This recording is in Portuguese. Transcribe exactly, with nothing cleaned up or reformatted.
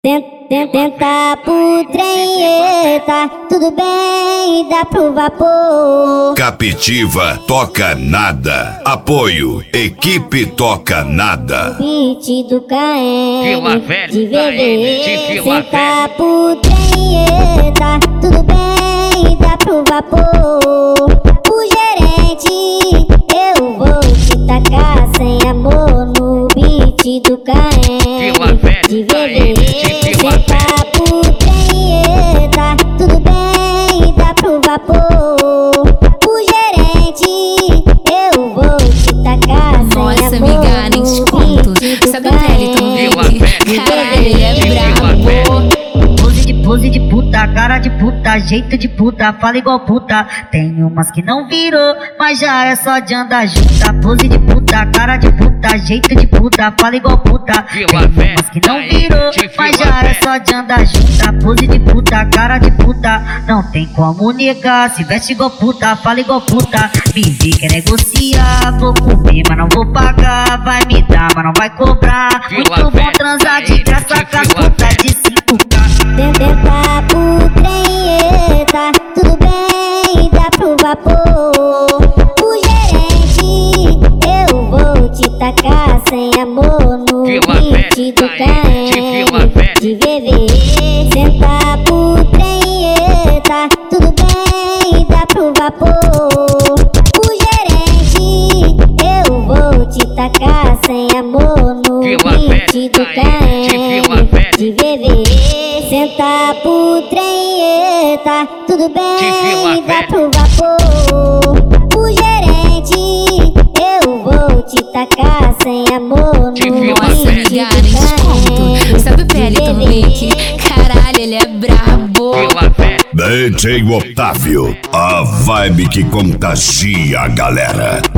Tenta pro trem, eita, tudo bem, dá pro vapor. Captiva toca nada. Apoio, equipe toca nada. Beat do K M, de V V. Vila Tenta pro trem, eita, tudo bem, dá pro vapor. O gerente, eu vou te tacar sem amor no beat do K M, de V V. Tenta pro trem, eita, tudo bem, dá pro vapor. O gerente, eu vou te tacar sem Nossa, amor amiga, nem te conto. Sabe o Peliton? Caralho, ele é brabo. Pose de pose de puta, cara de puta, jeito de puta, fala igual puta. Tem umas que não virou, mas já é só de andar junta. Pose de puta, cara de puta, jeito de puta, fala igual puta. Tem umas que não virou, mas já é só de andar junta. Pose de puta, cara de puta, não tem como negar. Se veste igual puta, fala igual puta. Me vi que negociar, vou comer, mas não vou pagar. Vai me dar, mas não vai cobrar. Muito bom transar de graça com as putas de cinco K. Tenta pro trem, eita, tudo bem, dá pro vapor. O gerente, eu vou te tacar sem amor no beat do K M, de V V. Tenta pro trem, eita, tudo bem, dá pro vapor. O gerente, eu vou te tacar sem amor no beat do K M, de V V. Senta pro trem, eita, tudo bem, dá pro vapor. O gerente, eu vou te tacar sem amor no Nossa, amiga, nem te conto. Sabe o Peliton, Rick? Caralho, ele é brabo. D J Otávio, a vibe que contagia a galera.